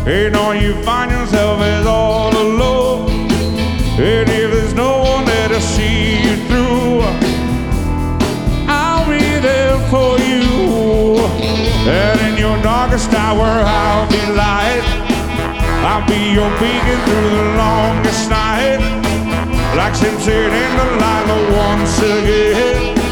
And all you find yourself is all alone. And if there's no one there to see you through, I'll be there for you. And in your darkest hour, I'll be light. I'll be your beacon through the longest night. Like Simpson in the light once again.